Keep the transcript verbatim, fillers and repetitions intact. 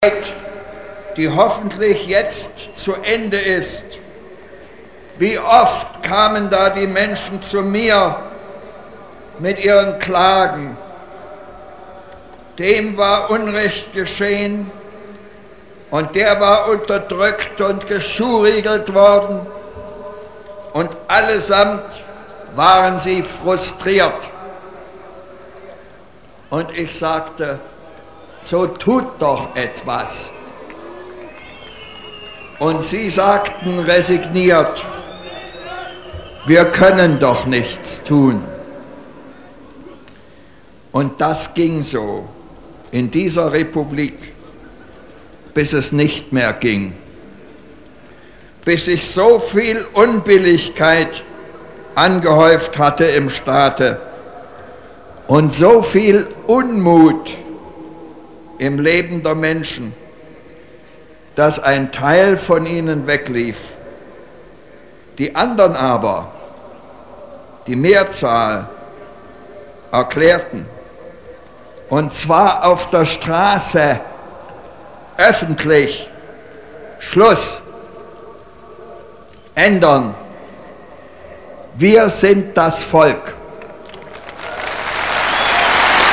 die hoffentlich jetzt zu Ende ist. Wie oft kamen da die Menschen zu mir mit ihren Klagen. Dem war Unrecht geschehen und der war unterdrückt und geschuhriegelt worden und allesamt waren sie frustriert. Und ich sagte, so tut doch etwas. Und sie sagten resigniert, wir können doch nichts tun. Und das ging so in dieser Republik, bis es nicht mehr ging, bis sich so viel Unbilligkeit angehäuft hatte im Staate und so viel Unmut im Leben der Menschen, dass ein Teil von ihnen weglief. Die anderen aber, die Mehrzahl, erklärten, und zwar auf der Straße, öffentlich, Schluss, ändern. Wir sind das Volk.